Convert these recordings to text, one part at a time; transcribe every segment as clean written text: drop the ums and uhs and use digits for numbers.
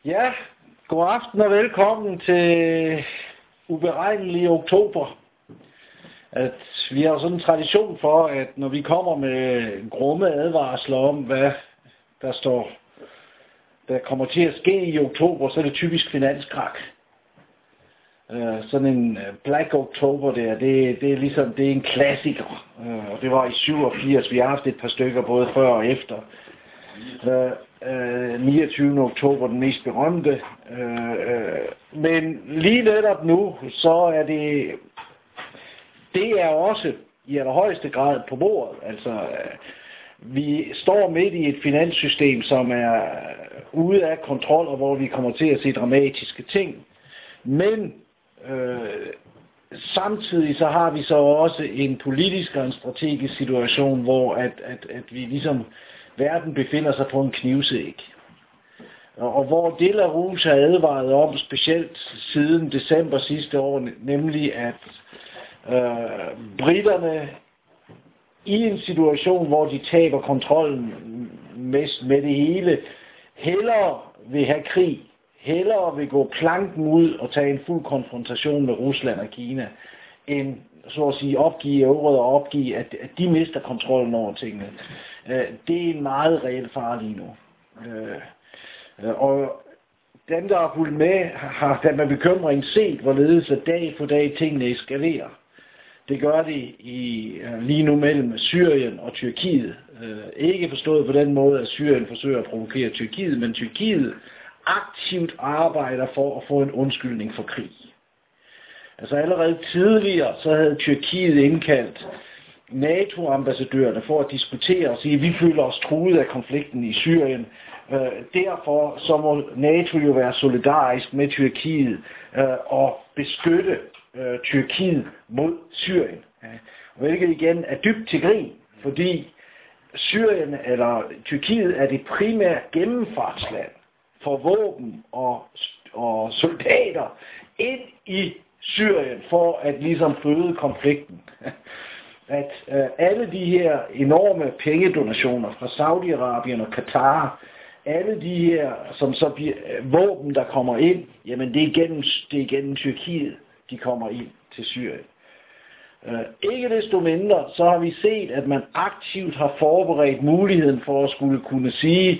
Ja, god aften og velkommen til uberegnelig oktober. At vi har sådan en tradition for, at når vi kommer med grumme advarsler om, hvad der kommer til at ske i oktober, så er det typisk finanskrak. Sådan en Black October der, det er ligesom, det er en klassiker. Og det var i 87, vi har haft et par stykker både før og efter. 29. oktober, den mest berømte. Men lige netop nu, så er det er også i allerhøjeste grad på bordet. Altså, vi står midt i et finanssystem, som er ude af kontrol, og hvor vi kommer til at se dramatiske ting. Men samtidig så har vi så også en politisk og en strategisk situation, hvor at vi ligesom verden befinder sig på en knivsæg. Og hvor det La Rouge har advaret om, specielt siden december sidste år, nemlig at briterne i en situation, hvor de taber kontrollen med det hele, hellere vil have krig, hellere vil gå planken ud og tage en fuld konfrontation med Rusland og Kina, end så at sige opgive euroet og opgive, at de mister kontrollen over tingene. Det er en meget reel fare lige nu. Og dem, der har fulgt med, har da med bekymring set, hvorledes at dag for dag tingene eskalerer. Det gør det lige nu mellem Syrien og Tyrkiet. Ikke forstået på den måde, at Syrien forsøger at provokere Tyrkiet, men Tyrkiet aktivt arbejder for at få en undskyldning for krig. Altså allerede tidligere, så havde Tyrkiet indkaldt NATO-ambassadørerne for at diskutere og sige, at vi føler os truet af konflikten i Syrien. Derfor så må NATO jo være solidarisk med Tyrkiet og beskytte Tyrkiet mod Syrien. Hvilket igen er dybt til grin, fordi Syrien eller Tyrkiet er det primære gennemfartsland for våben og soldater ind i Syrien for at ligesom føde konflikten. At alle de her enorme pengedonationer fra Saudi-Arabien og Katar, alle de her, som så bliver våben, der kommer ind, jamen det er igennem Tyrkiet, de kommer ind til Syrien. Ikke desto mindre, så har vi set, at man aktivt har forberedt muligheden for at skulle kunne sige,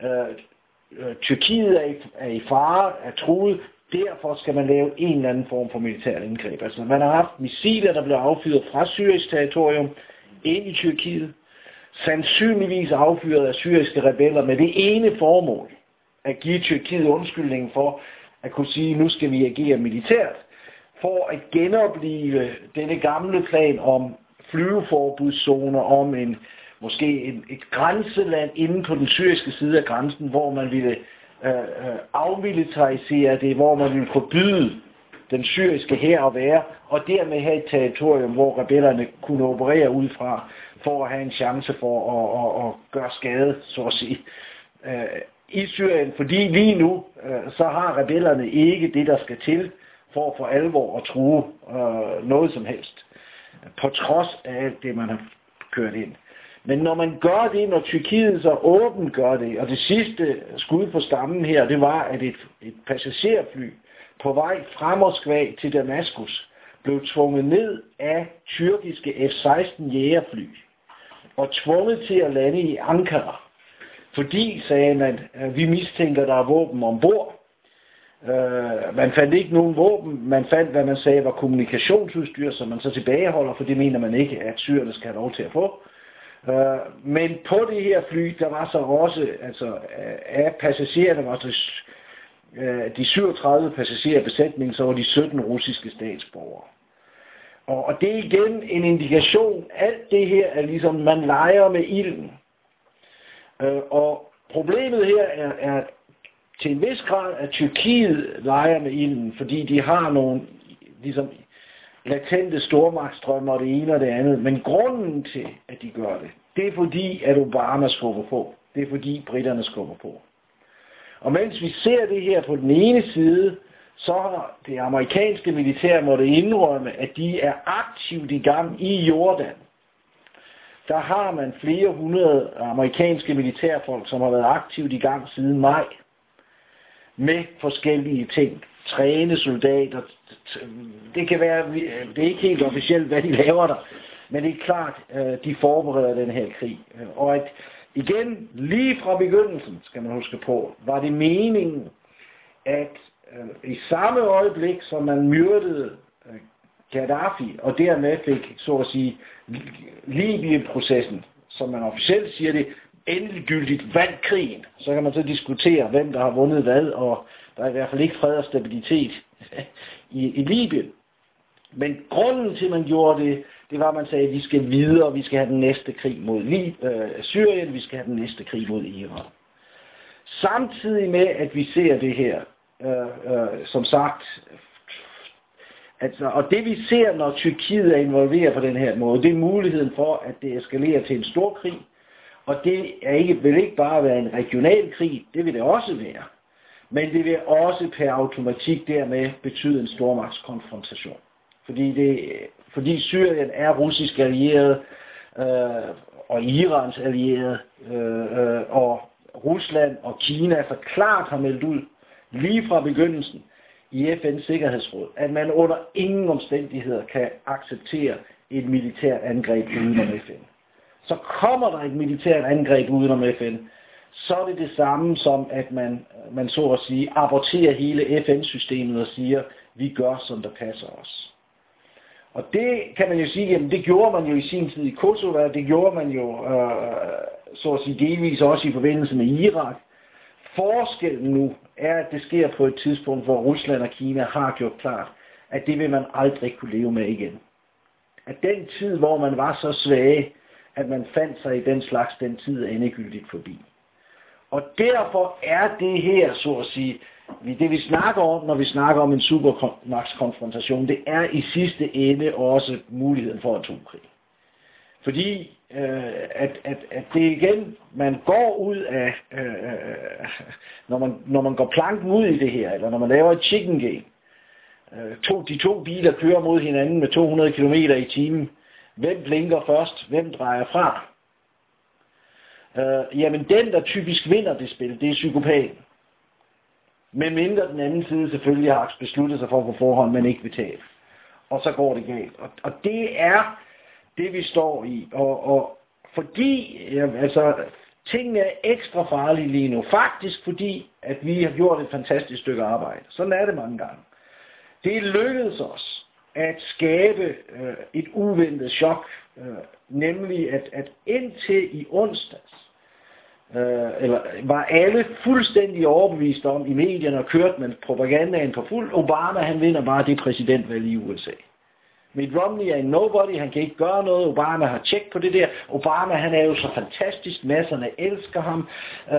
Tyrkiet er i fare, er truet, derfor skal man lave en eller anden form for militært indgreb. Altså man har haft missiler, der blev affyret fra syrisk territorium ind i Tyrkiet, sandsynligvis affyret af syriske rebeller med det ene formål at give Tyrkiet undskyldning for at kunne sige, nu skal vi agere militært, for at genopleve denne gamle plan om flyveforbudszoner, om måske et grænseland inde på den syriske side af grænsen, hvor man ville afmilitarisere det, hvor man ville forbyde den syriske hær at være, og dermed have et territorium, hvor rebellerne kunne operere ud fra, for at have en chance for at gøre skade, så at sige, i Syrien. Fordi lige nu, så har rebellerne ikke det, der skal til, for for alvor at true noget som helst, på trods af alt det, man har kørt ind. Men når man gør det, når Tyrkiet så åbent gør det, og det sidste skud på stammen her, det var, at et passagerfly på vej fra Moskva til Damaskus blev tvunget ned af tyrkiske F-16 jægerfly og tvunget til at lande i Ankara. Fordi, sagde man, vi mistænker, der er våben ombord. Man fandt ikke nogen våben, man fandt, hvad man sagde var kommunikationsudstyr, som man så tilbageholder, for det mener man ikke, at syrerne skal have lov til at få. Men på det her fly, der var så også, altså af passagererne var de 37 passagerbesætning, så var de 17 russiske statsborgere. Og det er igen en indikation, alt det her er ligesom, man leger med ilden. Og problemet her er til en vis grad, at Tyrkiet leger med ilden, fordi de har nogle ligesom latente stormagtsstrømmer og det ene og det andet. Men grunden til, at de gør det, det er fordi, at Obama skubber på. Det er fordi, britterne skubber på. Og mens vi ser det her på den ene side, så har det amerikanske militær måtte indrømme, at de er aktivt i gang i Jordan. Der har man flere hundrede amerikanske militærfolk, som har været aktivt i gang siden maj. med forskellige ting. Træne soldater. Det kan være, det er ikke helt officielt, hvad de laver der, men det er klart, de forbereder den her krig. Og at igen, lige fra begyndelsen, skal man huske på, var det meningen, at i samme øjeblik, som man myrdede Gaddafi, og dermed fik, så at sige, Libyen-processen, som man officielt siger det, endegyldigt vandt krigen. Så kan man så diskutere, hvem der har vundet hvad, og der er i hvert fald ikke fred og stabilitet i Libyen. Men grunden til, at man gjorde det, det var, at man sagde, at vi skal videre, vi skal have den næste krig mod Syrien, vi skal have den næste krig mod Iran. Samtidig med, at vi ser det her, som sagt, altså, og det vi ser, når Tyrkiet er involveret på den her måde, det er muligheden for, at det eskalerer til en stor krig, og det vil ikke bare være en regional krig, det vil det også være, men det vil også per automatik dermed betyde en stormagtskonfrontation. Fordi Syrien er russisk allieret, og Irans allieret, og Rusland og Kina så klart har meldt ud, lige fra begyndelsen i FN's Sikkerhedsråd, at man under ingen omstændigheder kan acceptere et militært angreb udenom FN. Så kommer der et militært angreb udenom FN, så er det det samme som, at man så at sige aborterer hele FN-systemet og siger, vi gør, som der passer os. Og det kan man jo sige, jamen det gjorde man jo i sin tid i Kosovo, det gjorde man jo så at sige delvis også i forbindelse med Irak. Forskellen nu er, at det sker på et tidspunkt, hvor Rusland og Kina har gjort klart, at det vil man aldrig kunne leve med igen. At den tid, hvor man var så svage, at man fandt sig i den slags, den tid er endegyldigt forbi. Og derfor er det her, så at sige, det vi snakker om, når vi snakker om en supermagtskonfrontation, det er i sidste ende også muligheden for atomkrig. Fordi at det igen, man går ud af, når man går planken ud i det her, eller når man laver et chicken game, de to biler kører mod hinanden med 200 km i timen, hvem blinker først, hvem drejer fra? Jamen den, der typisk vinder det spil, det er psykopaten. Men mindre den anden side selvfølgelig har besluttet sig for på forhånd, men ikke vil tabe. Og så går det galt. Og det er det, vi står i. Og fordi, altså, tingene er ekstra farlige lige nu. Faktisk fordi, at vi har gjort et fantastisk stykke arbejde. Sådan er det mange gange. Det lykkedes os at skabe et uventet chok. Nemlig, at indtil i onsdags, eller var alle fuldstændig overbevist om i medierne og kørt med propagandaen på fuld. Obama, han vinder bare det præsidentvalg i USA. Mitt Romney er en nobody, han kan ikke gøre noget. Obama har tjek på det der. Obama, han er jo så fantastisk, masserne elsker ham.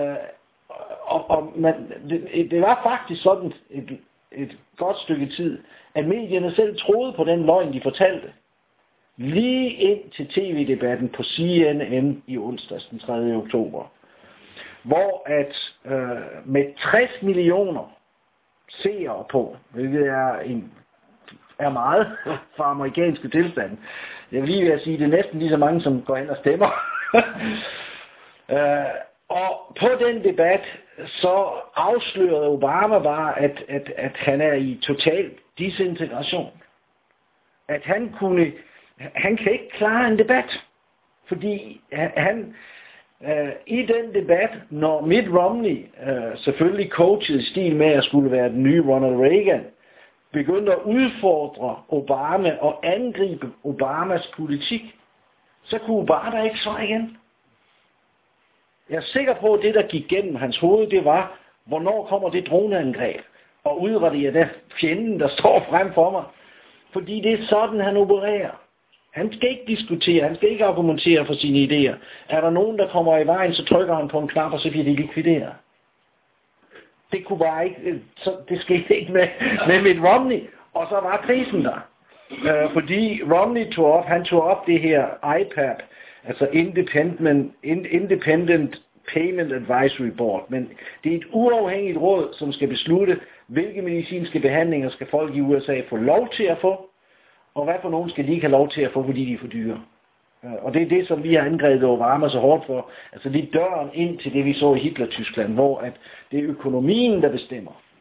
Det var faktisk sådan et godt stykke tid, at medierne selv troede på den løgn, de fortalte. Lige ind til tv-debatten på CNN i onsdags den 3. oktober. Hvor at med 60 millioner seere på, hvilket er meget fra amerikanske tilstande. Jeg vil lige ved at sige, det er næsten lige så mange, som går hen og stemmer. Og på den debat, så afslørede Obama bare, at han er i total disintegration. At han kan ikke klare en debat. Fordi han i den debat, når Mitt Romney selvfølgelig coachede i stil med at skulle være den nye Ronald Reagan, begyndte at udfordre Obama og angribe Obamas politik, så kunne Obama ikke svare igen. Jeg er sikker på, at det, der gik gennem hans hoved, det var, hvornår kommer det droneangreb, og udradere der fjenden, der står frem for mig. Fordi det er sådan, han opererer. Han skal ikke diskutere, han skal ikke argumentere for sine idéer. Er der nogen, der kommer i vejen, så trykker han på en knap, og så bliver de likvideret. Det kunne bare ikke, det skete ikke med Mitt Romney. Og så var krisen der. Fordi Romney tog op det her IPAP, altså Independent Payment Advisory Board. Men det er et uafhængigt råd, som skal beslutte, hvilke medicinske behandlinger skal folk i USA få lov til at få, og hvad for nogen skal de ikke have lov til at få, fordi de er for dyre. Og det er det, som vi har angrebet Obama så hårdt for. Altså det er døren ind til det, vi så i Hitler-Tyskland, hvor at det er økonomien, der bestemmer.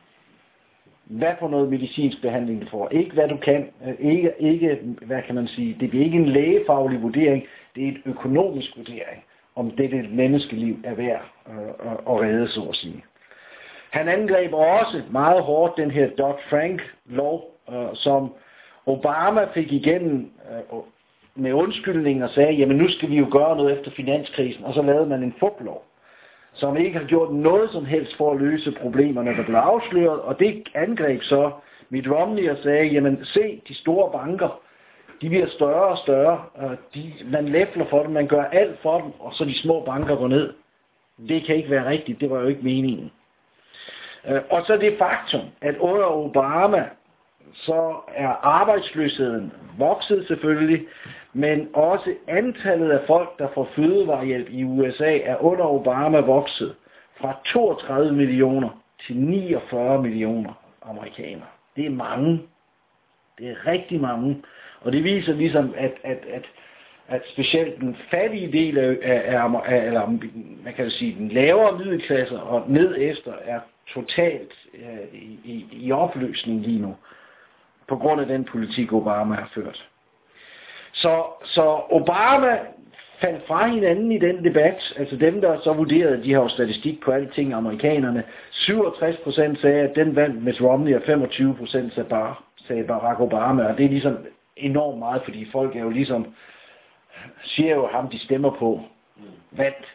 hvad for noget medicinsk behandling du får. Ikke hvad du kan. Ikke hvad kan man sige. Det bliver ikke en lægefaglig vurdering. Det er et økonomisk vurdering, om det menneskeliv er værd at redde, så at sige. Han angreb også meget hårdt den her Dodd-Frank-lov, som Obama fik igennem med undskyldning og sagde, jamen nu skal vi jo gøre noget efter finanskrisen, og så lavede man en fuplov, som ikke har gjort noget som helst for at løse problemerne, der blev afsløret, og det angreb så Mitt Romney og sagde, jamen se, de store banker, de bliver større og større, og man læfler for dem, man gør alt for dem, og så de små banker går ned. Det kan ikke være rigtigt, det var jo ikke meningen. Og så det faktum, at under Obama, så er arbejdsløsheden vokset selvfølgelig, men også antallet af folk, der får fødevarehjælp i USA, er under Obama vokset fra 32 millioner til 49 millioner amerikanere. Det er mange. Det er rigtig mange. Og det viser ligesom, at specielt den fattige del eller man kan sige den lavere middelklasse og ned efter er totalt i opløsning lige nu, på grund af den politik, Obama har ført. Så Obama faldt fra hinanden i den debat, altså dem, der så vurderede, de har jo statistik på alle ting, amerikanerne. 67% sagde, at den vandt Mitt Romney, og 25% sagde Barack Obama, og det er ligesom enormt meget, fordi folk er jo ligesom, siger jo ham, de stemmer på, vandt.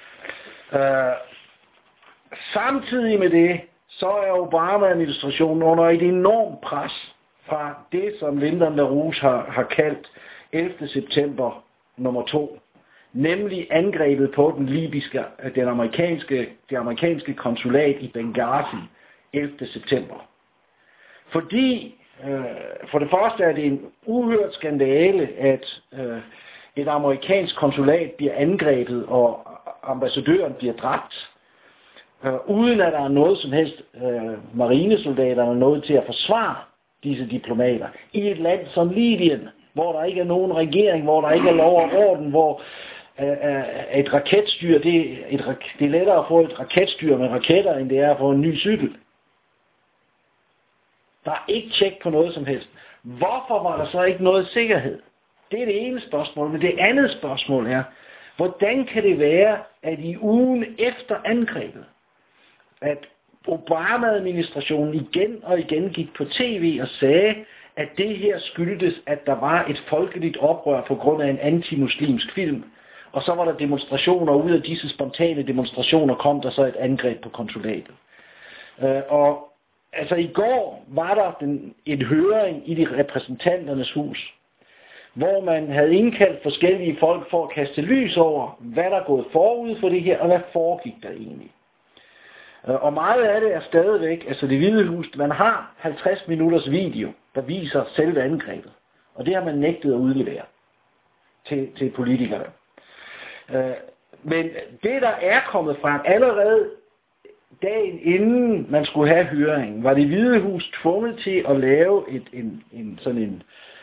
Samtidig med det, så er Obama-administrationen under et enormt pres fra det, som Lyndon LaRouche har kaldt 11. september nummer 2, nemlig angrebet på det amerikanske konsulat i Benghazi 11. september. Fordi for det første er det en uhørt skandale, at et amerikansk konsulat bliver angrebet, og ambassadøren bliver dræbt, uden at der er noget som helst marinesoldaterne noget til at forsvare disse diplomater i et land som Libyen, hvor der ikke er nogen regering, hvor der ikke er lov og orden, hvor et raketstyr, det er lettere at få et raketstyr med raketter, end det er at få en ny cykel. Der er ikke tjek på noget som helst. Hvorfor var der så ikke noget sikkerhed? Det er det ene spørgsmål, men det andet spørgsmål er, hvordan kan det være, at i ugen efter angrebet, at Obama-administrationen igen og igen gik på tv og sagde, at det her skyldtes, at der var et folkeligt oprør på grund af en antimuslimsk film, og så var der demonstrationer, og ud af disse spontane demonstrationer kom der så et angreb på konsulatet. Og altså i går var der en høring i de repræsentanternes hus, hvor man havde indkaldt forskellige folk for at kaste lys over, hvad der er gået forud for det her, og hvad foregik der egentlig. Og meget af det er stadigvæk, altså Det Hvide Hus, man har 50 minutters video, der viser selve angrebet. Og det har man nægtet at udlevere til politikerne. Men det, der er kommet frem allerede dagen inden man skulle have høringen, var Det Hvide Hus tvunget til at lave en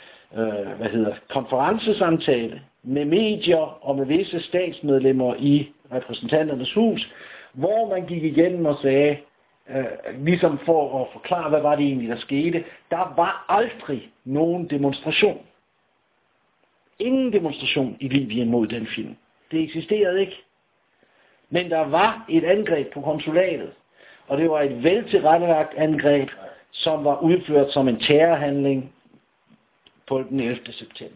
konferencesamtale med medier og med visse statsmedlemmer i repræsentanternes hus, hvor man gik igennem og sagde, ligesom for at forklare, hvad var det egentlig, der skete, der var aldrig nogen demonstration. Ingen demonstration i Libyen mod den film. Det eksisterede ikke. Men der var et angreb på konsulatet, og det var et veltilrettelagt angreb, som var udført som en terrorhandling på den 11. september.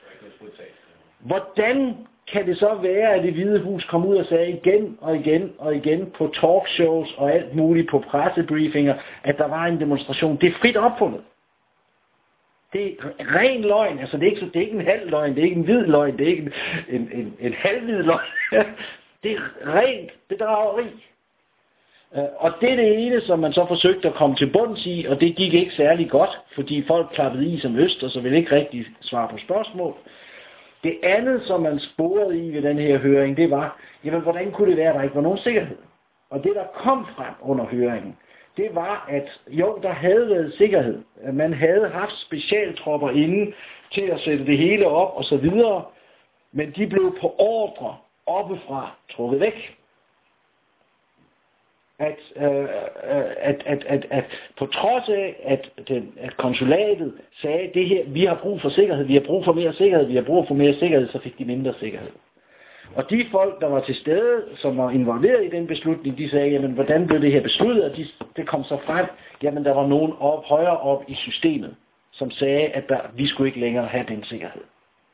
Hvordan kan det så være, at Det Hvide Hus kom ud og sagde igen og igen og igen på talkshows og alt muligt på pressebriefinger, at der var en demonstration? Det er frit opfundet. Det er ren løgn. Altså det er ikke en halv løgn, det er ikke en hvid løgn, det er ikke en halvhvid løgn. Det er rent bedrageri. Og det er det ene, som man så forsøgte at komme til bunds i, og det gik ikke særlig godt, fordi folk klappede i som øst, og så ville ikke rigtig svare på spørgsmål. Det andet, som man sporede i ved den her høring, det var, jamen hvordan kunne det være, at der ikke var nogen sikkerhed? Og det, der kom frem under høringen, det var, at jo, der havde været sikkerhed. Man havde haft specialtropper inde til at sætte det hele op og så videre, men de blev på ordre oppefra trukket væk. at på trods af, at konsulatet sagde, det her, vi har brug for sikkerhed, vi har brug for mere sikkerhed, vi har brug for mere sikkerhed, så fik de mindre sikkerhed. Og de folk, der var til stede, som var involveret i den beslutning, de sagde, jamen, hvordan blev det her besluttet? Og det kom så frem, jamen, der var nogen højere op i systemet, som sagde, at vi skulle ikke længere have den sikkerhed.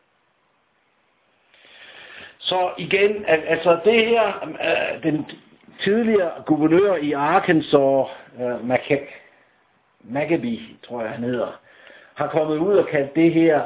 Så igen, altså det her, den tidligere guvernør i Arkansas, McAbee, tror jeg han hedder, har kommet ud og kaldt det her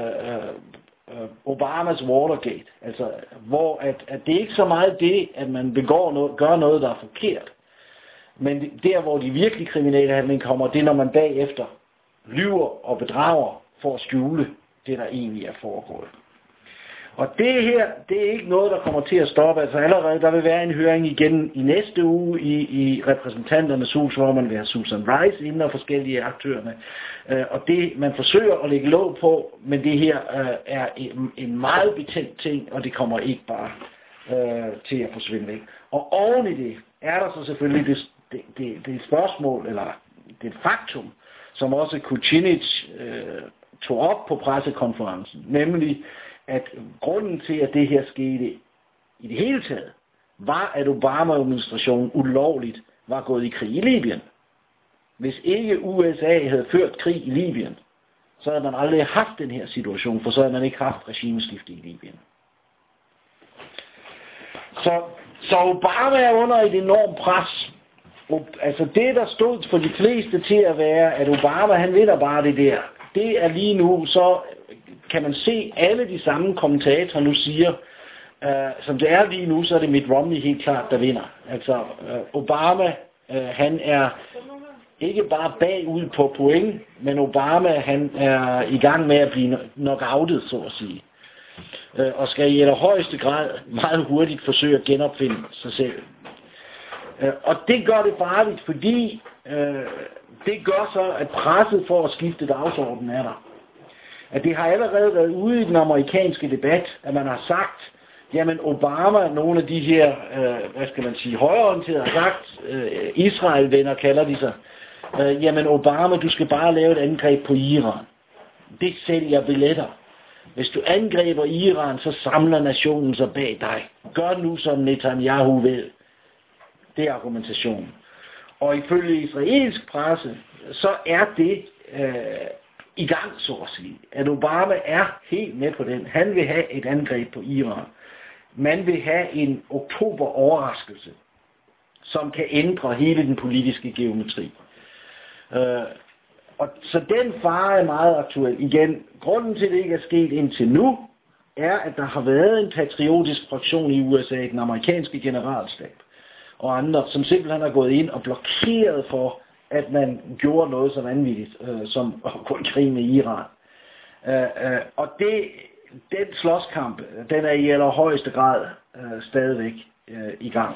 Obamas Watergate. Altså, hvor at det er ikke så meget det, at man gør noget, der er forkert. Men der, hvor de virkelig kriminelle handlinger kommer, det er, når man bagefter lyver og bedrager for at skjule det, der egentlig er foregået. Og det her, det er ikke noget, der kommer til at stoppe. Altså allerede, der vil være en høring igen i næste uge i repræsentanternes hus, hvor man vil have Susan Rice inden og forskellige aktørerne. Og det, man forsøger at lægge låg på, men det her er en meget betændt ting, og det kommer ikke bare til at forsvinde væk. Og oven i det er der så selvfølgelig det spørgsmål, eller det faktum, som også Kucinich tog op på pressekonferencen, nemlig at grunden til, at det her skete i det hele taget, var, at Obama-administrationen ulovligt var gået i krig i Libyen. Hvis ikke USA havde ført krig i Libyen, så havde man aldrig haft den her situation, for så havde man ikke haft regimeskifte i Libyen. Så Obama er under et enormt pres. Altså det, der stod for de fleste til at være, at Obama, han vinder bare det der. Det er lige nu, så kan man se alle de samme kommentatorer nu siger, som det er lige nu, så er det Mitt Romney helt klart, der vinder. Altså Obama, han er ikke bare bagud på point, men Obama, han er i gang med at blive knockoutet, så at sige. Og skal i allerhøjeste grad meget hurtigt forsøge at genopfinde sig selv. Og det gør det farligt, fordi det gør så, at presset for at skifte dagsordenen er der. At det har allerede været ude i den amerikanske debat, at man har sagt, jamen Obama, nogle af de her, højreorienterede har sagt, Israel-venner kalder de sig, jamen Obama, du skal bare lave et angreb på Iran. Det sælger billetter. Hvis du angriber Iran, så samler nationen sig bag dig. Gør nu, som Netanyahu vil. Det er argumentationen. Og ifølge israelsk presse, så er det i gang, så at sige. At Obama er helt med på den. Han vil have et angreb på Iran. Man vil have en oktober-overraskelse, som kan ændre hele den politiske geometri. Og så den fare er meget aktuel. Igen, grunden til, at det ikke er sket indtil nu, er, at der har været en patriotisk fraktion i USA, den amerikanske generalstab, og andre, som simpelthen har gået ind og blokeret for, at man gjorde noget så vanvittigt, som at gå i krig med Iran. Og den slåskamp, den er i allerhøjeste grad stadigvæk i gang.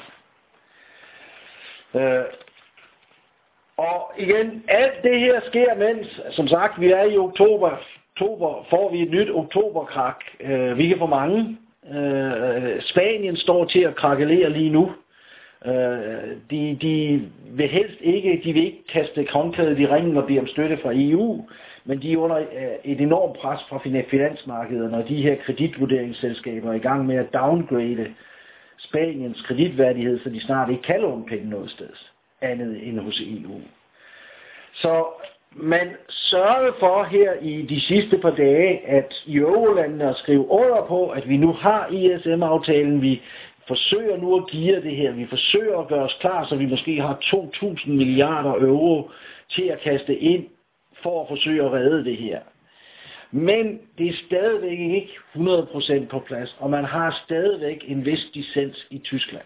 Og igen, alt det her sker, mens, som sagt, vi er i oktober. Oktober får vi et nyt oktoberkrak. Vi kan få mange. Spanien står til at krakelere lige nu. De vil helst ikke, de vil ikke kaste håndklædet i ringen og bede om støtte fra EU, men de er under et enormt pres fra finansmarkederne, og de her kreditvurderingsselskaber er i gang med at downgrade Spaniens kreditværdighed, så de snart ikke kan låne penge noget sted andet end hos EU. Så man sørgede for her i de sidste par dage, at eurolandene har skrevet under på, at vi nu har ISM-aftalen, vi forsøger nu at geare det her, vi forsøger at gøre os klar, så vi måske har 2.000 milliarder euro til at kaste ind for at forsøge at redde det her. Men det er stadigvæk ikke 100% på plads, og man har stadigvæk en vis dissens i Tyskland.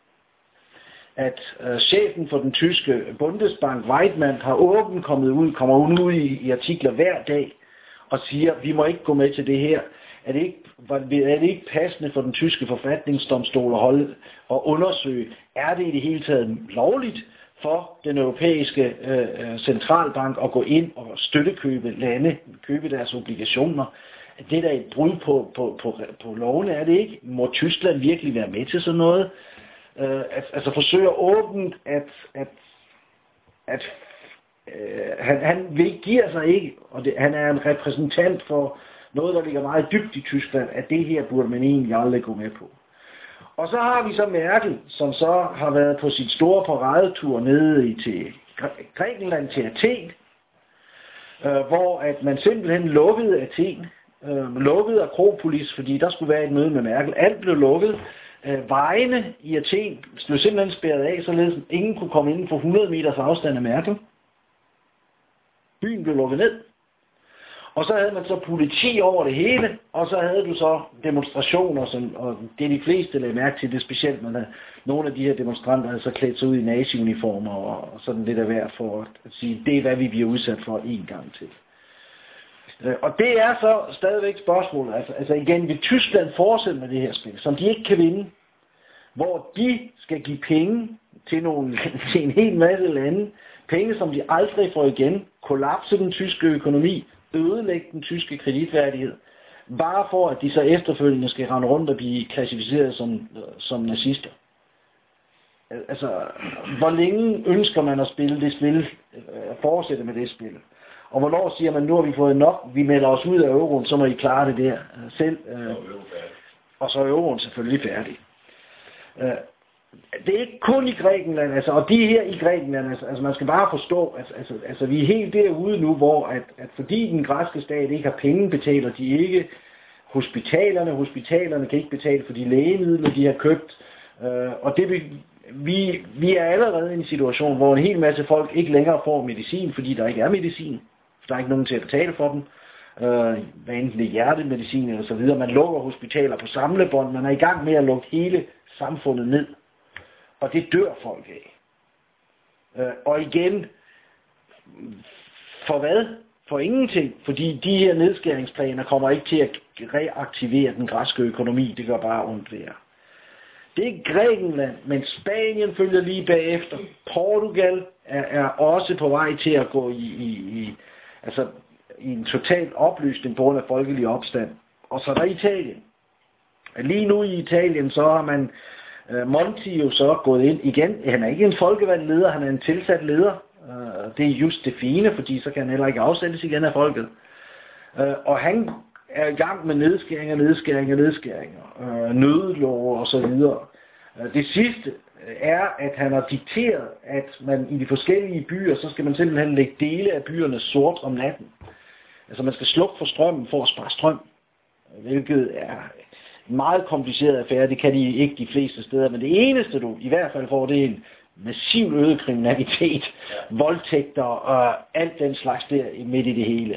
At chefen for den tyske Bundesbank, Weidmann, har åbent kommer ud i artikler hver dag og siger, vi må ikke gå med til det her. Er det ikke passende for den tyske forfatningsdomstol at holde og undersøge, er det i det hele taget lovligt for den europæiske centralbank at gå ind og støttekøbe lande, købe deres obligationer? Det er da et brud på lovene, er det ikke? Må Tyskland virkelig være med til sådan noget? altså forsøger åbent at han giver sig ikke, og han er en repræsentant for noget, der ligger meget dybt i Tyskland, at det her burde man egentlig aldrig gå med på. Og så har vi så Merkel, som så har været på sit store paradetur nede til Grækenland, til Athen, hvor at man simpelthen lukkede Athen, lukkede Akropolis, fordi der skulle være et møde med Merkel. Alt blev lukket. Vejene i Athen blev simpelthen spærret af, således at ingen kunne komme inden for 100 meters afstand af Merkel. Byen blev lukket ned. Og så havde man så politi over det hele, og så havde du så demonstrationer, og det de fleste lagde mærke til, det specielt, men nogle af de her demonstranter havde så klædt sig ud i nazi-uniformer, og sådan lidt af værd for at sige, det er hvad vi bliver udsat for en gang til. Og det er så stadigvæk spørgsmålet, altså igen, vil Tyskland fortsætte med det her spil, som de ikke kan vinde, hvor de skal give penge til en hel masse lande, penge som de aldrig får igen, kollapse den tyske økonomi, ødelægge den tyske kreditværdighed, bare for at de så efterfølgende skal rende rundt og blive klassificeret som nazister. Altså, hvor længe ønsker man at spille det spil, fortsætte med det spil? Og hvornår siger man, nu har vi fået nok, vi melder os ud af euroen, så må I klare det der selv. Og så er euroen selvfølgelig færdig. Det er ikke kun i Grækenland, altså, og de her i Grækenland, altså man skal bare forstå, altså vi er helt derude nu, hvor at fordi den græske stat ikke har penge, betaler de ikke hospitalerne kan ikke betale for de lægemidler, de har købt, og det vi er allerede i en situation, hvor en hel masse folk ikke længere får medicin, fordi der ikke er medicin, der er ikke nogen til at betale for dem, hvad enten det er hjertemedicin eller så videre, man lukker hospitaler på samlebånd, man er i gang med at lukke hele samfundet ned. Og det dør folk af. Og igen, for hvad? For ingenting. Fordi de her nedskæringsplaner kommer ikke til at reaktivere den græske økonomi. Det gør bare ondt værre. Det er Grækenland, men Spanien følger lige bagefter. Portugal er også på vej til at gå i en total opløsning på grund af folkelig opstand. Og så er der Italien. Lige nu i Italien, så har man Monti jo så gået ind igen. Han er ikke en folkevalgt leder, han er en tilsat leder. Det er just det fine, fordi så kan han heller ikke afsættes igen af folket. Og han er i gang med nedskæringer, nødlove og så videre. Det sidste er, at han har dikteret, at man i de forskellige byer, så skal man simpelthen lægge dele af byerne sort om natten. Altså man skal slukke for strømmen for at spare strøm, hvilket er en meget kompliceret affære. Det kan de ikke de fleste steder, men det eneste du i hvert fald får, det er en massiv øget kriminalitet, voldtægter og alt den slags der midt i det hele.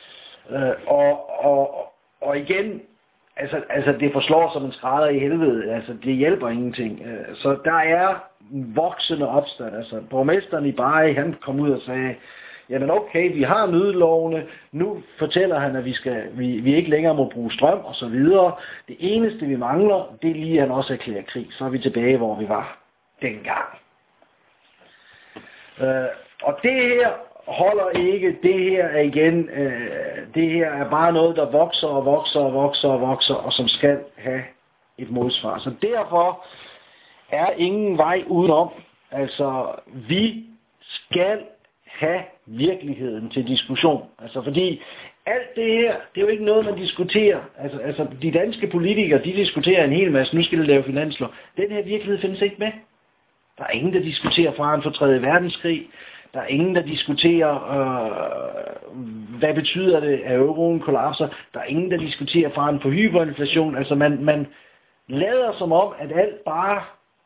Og igen, altså det forslår som en skrædder i helvede, altså det hjælper ingenting. Så der er voksende opstand, altså borgmesteren i Bari, han kom ud og sagde, jamen okay, vi har nødlovene, nu fortæller han, at vi ikke længere må bruge strøm og så videre. Det eneste vi mangler, det er lige, at han også erklærer krig, så er vi tilbage, hvor vi var dengang. Og det her holder ikke, det her er igen, det her er bare noget, der vokser, og som skal have et modsvar. Så derfor er ingen vej udenom. Altså, vi skal have virkeligheden til diskussion. Altså, fordi alt det her, det er jo ikke noget, man diskuterer. Altså de danske politikere, de diskuterer en hel masse, nu skal de lave finanslov. Den her virkelighed findes ikke med. Der er ingen, der diskuterer faren for 3. verdenskrig. Der er ingen, der diskuterer, hvad betyder det, at euroen kollapser. Der er ingen, der diskuterer faren for hyperinflation. Altså man lader som om, at alt bare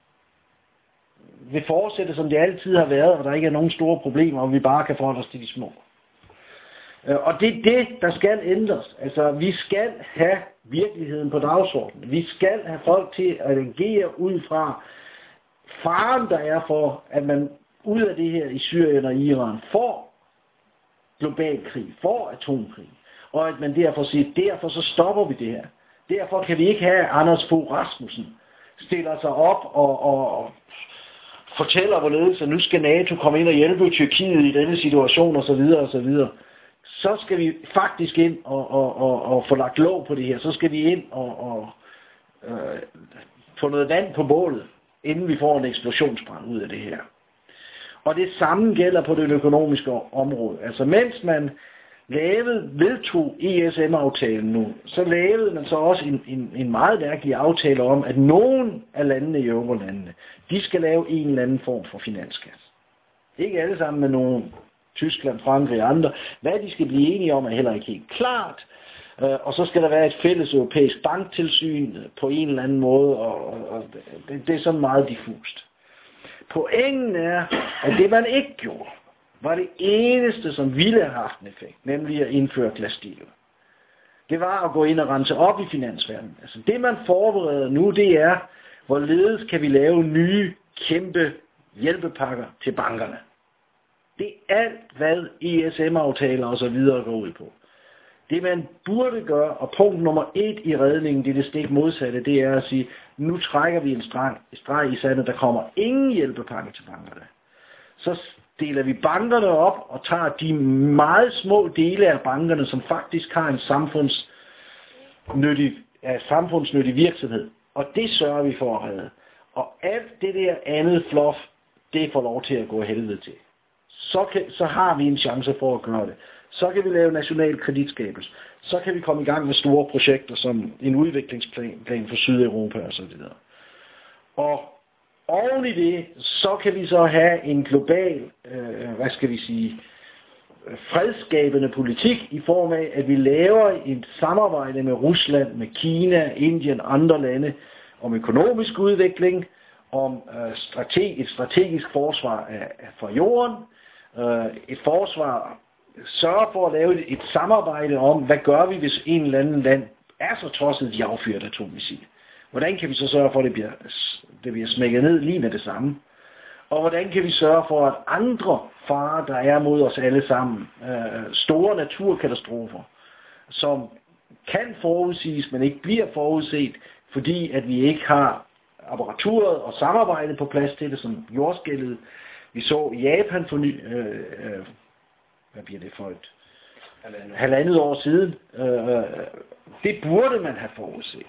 vil fortsætte, som det altid har været, og der ikke er nogen store problemer, og vi bare kan forholde os til de små. Og det er det, der skal ændres. Altså, vi skal have virkeligheden på dagsordenen. Vi skal have folk til at agere ud fra faren, der er for, at man ud af det her i Syrien og Iran får global krig, får atomkrig, og at man derfor siger, derfor så stopper vi det her. Derfor kan vi ikke have Anders Fogh Rasmussen stiller sig op og fortæller, hvorledes at nu skal NATO komme ind og hjælpe Tyrkiet i denne situation osv. Så skal vi faktisk ind og få lagt låg på det her. Så skal vi ind og få noget vand på bålet. inden vi får en eksplosionsbrand ud af det her. Og det samme gælder på det økonomiske område. Altså mens man vedtog ESM-aftalen nu, så lavede man så også en meget mærkelig aftale om, at nogen af landene i eurolandene, de skal lave en eller anden form for finansskat. Ikke alle sammen med nogen, Tyskland, Frankrig og andre. Hvad de skal blive enige om er heller ikke helt klart. Og så skal der være et fælles europæisk banktilsyn på en eller anden måde, og det er sådan meget diffust. Pointen er, at det man ikke gjorde, var det eneste, som ville have haft en effekt, nemlig at indføre Glass-Steagall. Det var at gå ind og rense op i finansverdenen. Altså det man forbereder nu, det er, hvorledes kan vi lave nye, kæmpe hjælpepakker til bankerne. Det er alt, hvad ESM-aftaler og så videre går ud på. Det man burde gøre, og punkt nummer 1 i redningen, det er det stik modsatte, det er at sige, nu trækker vi en streg i sandet, der kommer ingen hjælpepakke til bankerne. Så deler vi bankerne op og tager de meget små dele af bankerne, som faktisk har en samfundsnyttig virksomhed. Og det sørger vi for at redde. Og alt det der andet fluff, det får lov til at gå helvede til. Så har vi en chance for at gøre det. Så kan vi lave national kreditskabelse. Så kan vi komme i gang med store projekter som en udviklingsplan for Sydeuropa osv. Og oven i det, så kan vi så have en global, fredsskabende politik i form af, at vi laver et samarbejde med Rusland, med Kina, Indien og andre lande om økonomisk udvikling, om et strategisk forsvar for jorden, et forsvar sørger for at lave et samarbejde om, hvad gør vi, hvis en eller anden land er så tosset, de affyrer et atommissil. Hvordan kan vi så sørge for, at det bliver smækket ned lige med det samme? Og hvordan kan vi sørge for, at andre farer, der er mod os alle sammen, store naturkatastrofer, som kan forudsiges, men ikke bliver forudset, fordi at vi ikke har apparaturet og samarbejdet på plads til det, som jordskælvet. Vi så i Japan for hvad bliver det for et halvandet år siden. Det burde man have forudset.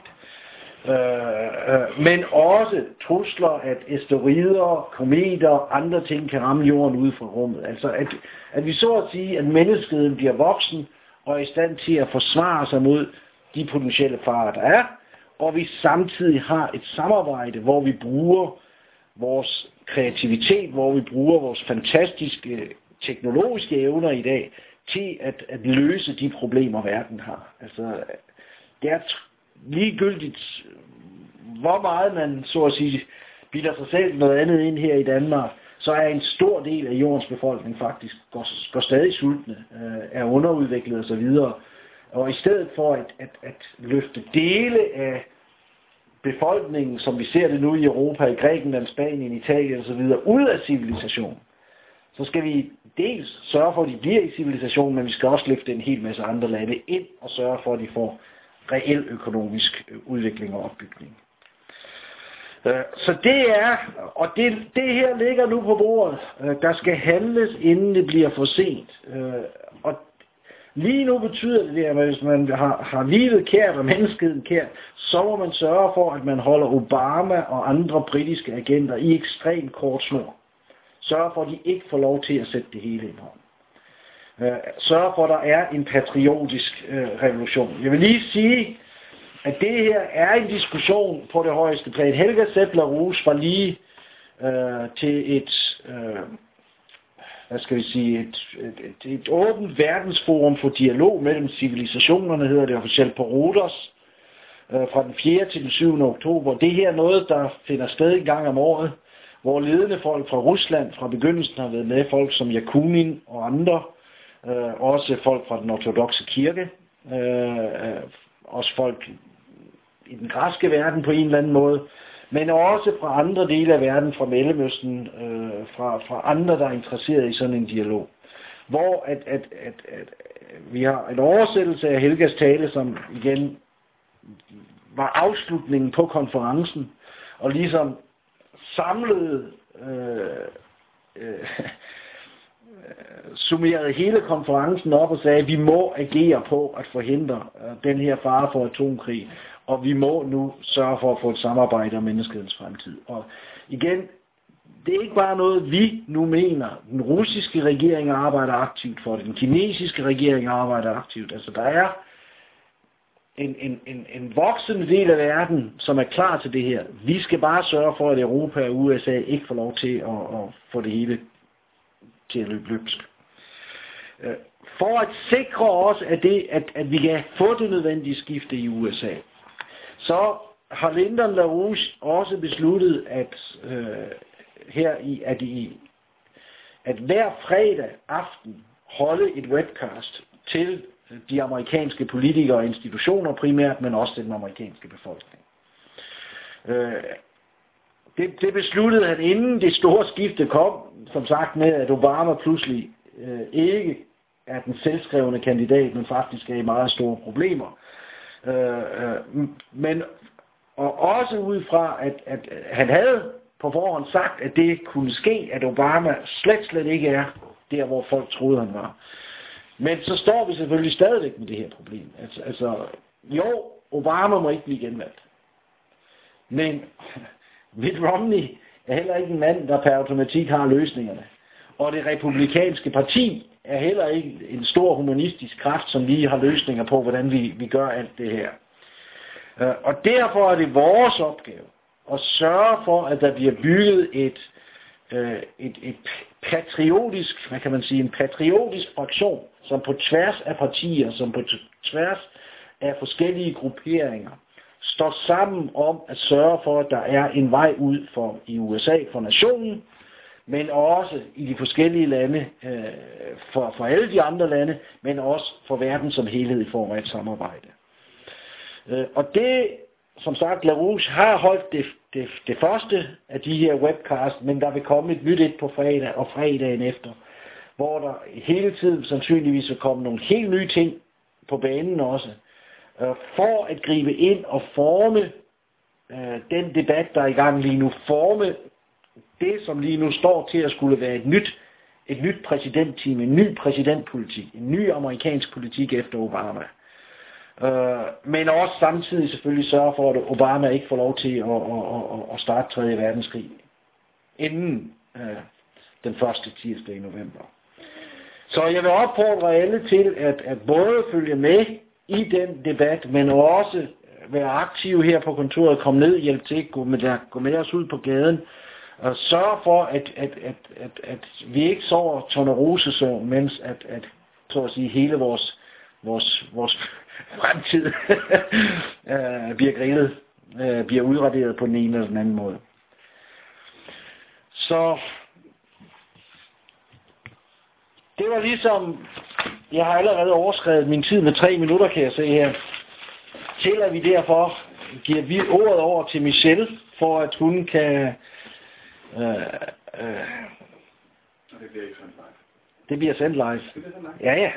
Men også trusler, at asteroider, kometer og andre ting kan ramme jorden ude fra rummet. Altså at vi så at sige, at menneskeheden bliver voksen og er i stand til at forsvare sig mod de potentielle farer, der er, og vi samtidig har et samarbejde, hvor vi bruger vores kreativitet, hvor vi bruger vores fantastiske teknologiske evner i dag til at løse de problemer, verden har. Altså, det er ligegyldigt, hvor meget man, så at sige, bilder sig selv noget andet ind her i Danmark, så er en stor del af jordens befolkning faktisk går stadig sultne, er underudviklet osv. Og i stedet for at løfte dele af befolkningen, som vi ser det nu i Europa, i Grækenland, Spanien, Italien osv., ud af civilisation, så skal vi dels sørge for, at de bliver i civilisation, men vi skal også løfte en hel masse andre lande ind og sørge for, at de får reel økonomisk udvikling og opbygning. Så det er, og det her ligger nu på bordet. Der skal handles, inden det bliver for sent. Og lige nu betyder det, at hvis man har livet kært og menneskeheden kært, så må man sørge for, at man holder Obama og andre britiske agenter i ekstremt kort snor. Sørge for, at de ikke får lov til at sætte det hele i hånd. Sørge for, at der er en patriotisk revolution. Jeg vil lige sige, at det her er en diskussion på det højeste plan. Helga Zettler-Roos var lige til et åbent verdensforum for dialog mellem civilisationerne, hedder det officielt på Rhodos, fra den 4. til den 7. oktober. Det her er noget, der finder sted en gang om året, hvor ledende folk fra Rusland fra begyndelsen har været med, folk som Jakunin og andre, også folk fra den ortodokse kirke, også folk i den græske verden på en eller anden måde, men også fra andre dele af verden, fra Mellemøsten, fra andre, der er interesseret i sådan en dialog. Hvor at vi har en oversættelse af Helgas tale, som igen var afslutningen på konferencen, og ligesom samlede, summerede hele konferencen op og sagde, at vi må agere på at forhindre den her fare for atomkrig. og vi må nu sørge for at få et samarbejde om menneskehedens fremtid. Og igen, det er ikke bare noget, vi nu mener. Den russiske regering arbejder aktivt for det. Den kinesiske regering arbejder aktivt. Altså, der er en voksende del af verden, som er klar til det her. Vi skal bare sørge for, at Europa og USA ikke får lov til at få det hele til at løbe løbsk. For at sikre os, at vi kan få det nødvendige skifte i USA, så har Lyndon LaRouche også besluttet, at hver fredag aften holde et webcast til de amerikanske politikere og institutioner primært, men også til den amerikanske befolkning. Det besluttede han inden det store skifte kom, som sagt med, at Obama pludselig ikke er den selvskrevne kandidat, men faktisk er i meget store problemer. Men og også ud fra, at han havde på forhånd sagt, at det kunne ske, at Obama slet ikke er der, hvor folk troede, han var. Men så står vi selvfølgelig stadigvæk med det her problem. Altså, jo, Obama må ikke blive genvalgt. Men Mitt Romney er heller ikke en mand, der per automatik har løsningerne. Og det republikanske parti er heller ikke en stor humanistisk kraft, som lige har løsninger på, hvordan vi gør alt det her. Og derfor er det vores opgave at sørge for, at der bliver bygget et patriotisk, hvad kan man sige, en patriotisk fraktion, som på tværs af partier, som på tværs af forskellige grupperinger, står sammen om at sørge for, at der er en vej ud i USA for nationen, men også i de forskellige lande, for alle de andre lande, men også for verden som helhed i form af et samarbejde. Og det, som sagt, LaRouche har holdt det første af de her webcasts, men der vil komme et nyt på fredag og fredagen efter, hvor der hele tiden sandsynligvis vil komme nogle helt nye ting på banen også, for at gribe ind og forme den debat, der er i gang lige nu, forme det, som lige nu står til at skulle være et nyt præsidentteam, en ny præsidentpolitik, en ny amerikansk politik efter Obama. Men også samtidig selvfølgelig sørge for, at Obama ikke får lov til at starte 3. verdenskrig inden den første tirsdag i november. Så jeg vil opfordre alle til at både følge med i den debat, men også være aktive her på kontoret, komme ned, hjælpe til, gå med os ud på gaden, og sørge for, at vi ikke sover tornerosesøvn, mens så at sige, hele vores fremtid bliver grillet, bliver udraderet på den ene eller den anden måde. Så det var ligesom, jeg har allerede overskredet min tid med 3 minutter, kan jeg se her, til at vi derfor giver vi ordet over til Michelle, for at hun kan det bliver sendt live. Ja.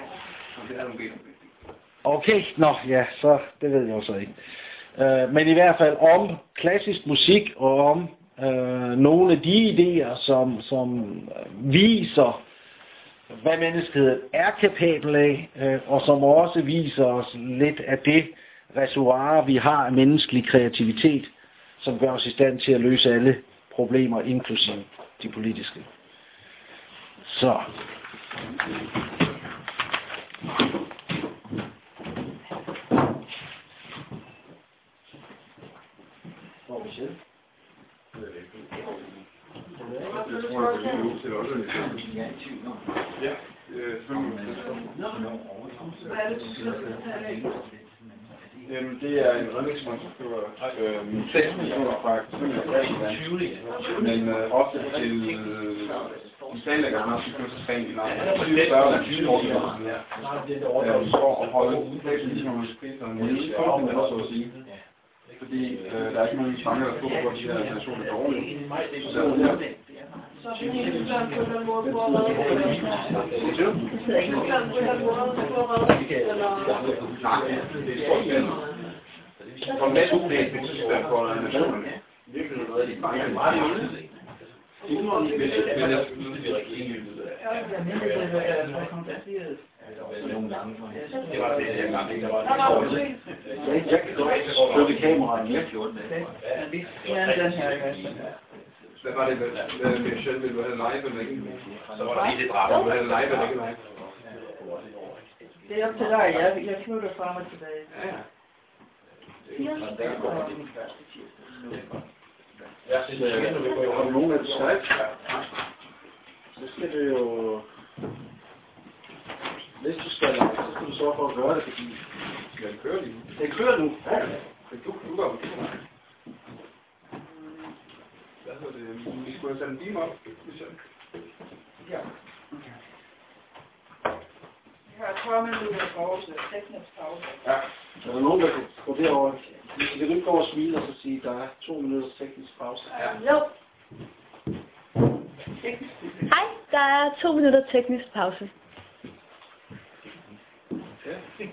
Okay, ja, så det ved jeg også ikke. Men i hvert fald om klassisk musik og om nogle af de idéer, som viser, hvad menneskeheden er kapabel af, og som også viser os lidt af det reservoir, vi har af menneskelig kreativitet, som gør os i stand til at løse alle problemer, inklusive de politiske. Så. Det er en redningsmand, som skriver tekstmissioner fra men også til en planlægger, som skriver sig sagen i langt 20 år for at holde tekstmissioners priser nede, så at sige. Fordi der er ikke nogen tanker, der tror på, at de her nationer er dårlige. Så er det helt klart på den måde, hvor reddet er ikke klart på den måde, hvor reddet eller... Nej, det er stort set. For næsten det er et tidspunkt for nationerne. Virkelig reddet i mange. Men jeg synes, det er rigtig indgivet Det var det, jeg gang ikke, der var det. Jeg kan godt slukke kameraet med. Hvad var det med Michelle? Vil du have live eller ikke? Så var der lige det drama. Vil du have live eller ikke live? Det er op til dig. Jeg flytter frem og tilbage. Ja. Og nogle af de skrift, så skal det jo... Hvis du skal lave, så skal du sørge for at gøre det, fordi... Skal den køre lige? Den kører nu. Ja. Du går på kigge. Hvad hedder det? Vi skulle have sat en beam op. Ja. Jeg har 12 minutter pause. Teknisk pause. Ja. Er der nogen, der kan gå derover? Vi kan ikke gå over og smile og så sige, at der er 2 minutters teknisk pause. Ja. Jo. Hej, der er 2 minutter teknisk pause. Okay.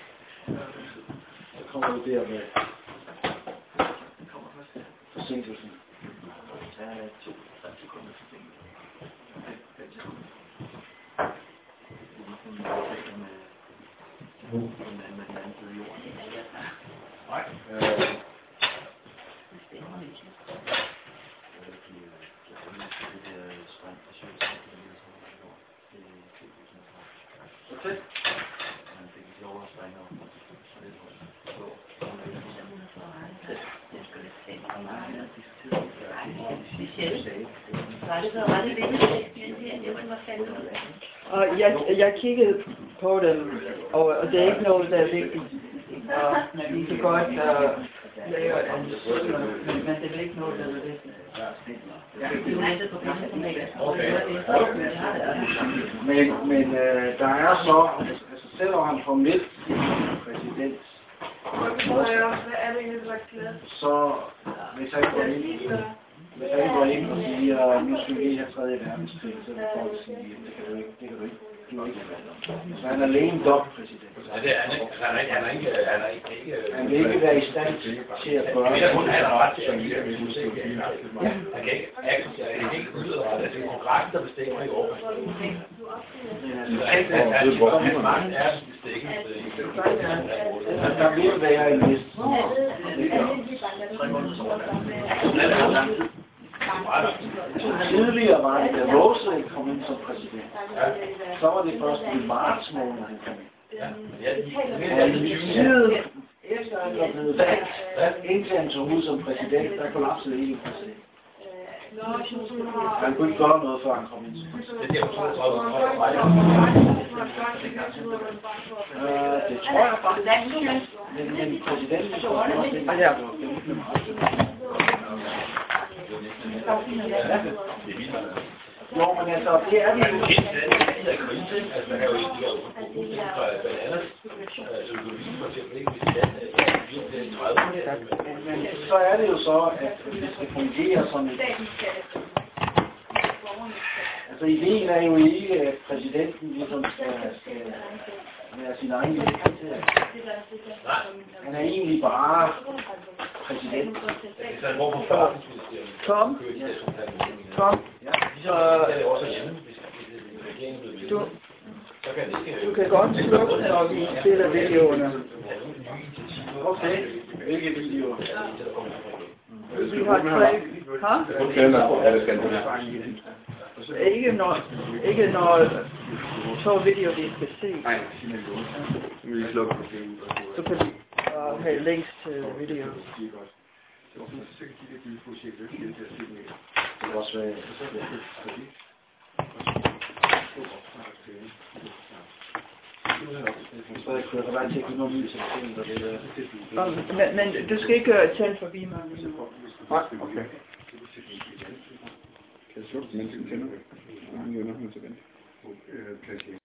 Så kommer du der med forsinkelsen. Okay. Og jeg kiggede på dem, og det er ikke noget, der er vigtigt. Og vi kan godt lave en men det er ikke noget, der er vigtigt. Men der er så, altså selvom han formelt præsident, så hvis han går ind og siger, nu skal vi have 3. verdenskrig, så vil folk sige, at det kan du ikke. Så han er alene dobbeltpræsident. Ja, det er han ikke. Han vil ikke være i stand til at gøre det. Han har ret til at sige, at vi skal se. Han kan ikke udrette. Det er konkurrencen, der bestemmer i år. Mange er der vil være en liste. Tidligere var det, da Roosevelt kom ind som præsident. Så var det først i marts måned, han kom ind. Men i tiden efter han var blevet valgt, indtil han tog ud som præsident, der kollapsede hele præsident. Han kunne ikke gøre noget, før han kom ind som præsident. Det tror jeg faktisk. Men præsidenten tror jeg også, det jo, men altså, det er vi jo. Men så er det jo så, at det skal fungere som et... Altså, ideen er jo ikke, at præsidenten ligesom skal være sin egen lille. Han er egentlig bare præsident. Tom? Ja. Så du kan godt slukke, når vi spiller videoerne. Okay. Hvilke videoer? Vi har 3. Ikke når 2 videoer, vi skal se. Nej, vi vil slukke. Så kan vi have links til videoer. Det var også Men du skal ikke tælle forbi mig. Nej, okay. Kan jeg slukke, mens jeg tænder det?